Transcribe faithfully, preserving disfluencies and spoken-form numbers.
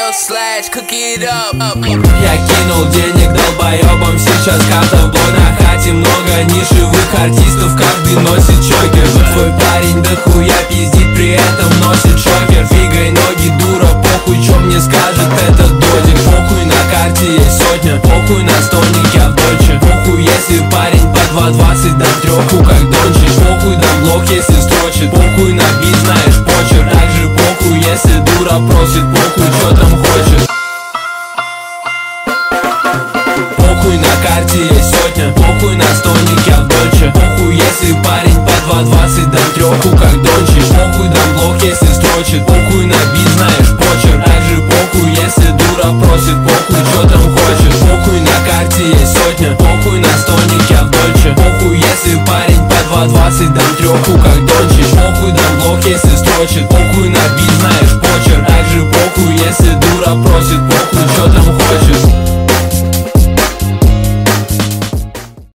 L slash, cook it up. Я кинул денег долбоебам, сейчас карта в блок. На хате много нишевых артистов, каждый носит чокер. Твой парень дохуя пиздит, при этом носит шокер. Фигой ноги, дура, похуй, чё мне скажет этот додик. Похуй, на карте есть сотня, похуй, на стольник я в дольче. Похуй, если парень по два двадцать, дам трёху как Дончич. Похуй, дам блок, если строчит. Похуй, на бит, знаешь почерк. Также похуй, если дура просит. Похуй, чё там хочет. Похуй, на карте есть сотня, похуй, на стольник я в дольче. Похуй, если парень по два двадцать, дам трёху как Дончич. Похуй, дам блок, если строчит. Похуй, на бит, знаешь почерк. Также похуй, если дура просит. Похуй, чё там хочет. Похуй, на карте есть сотня, похуй, на стольник я в дольче. Похуй, если парень по два двадцать, дам трёху как Дончич. Похуй, дам блок, если строчит. Похуй, на бит, знаешь почерк. Также похуй,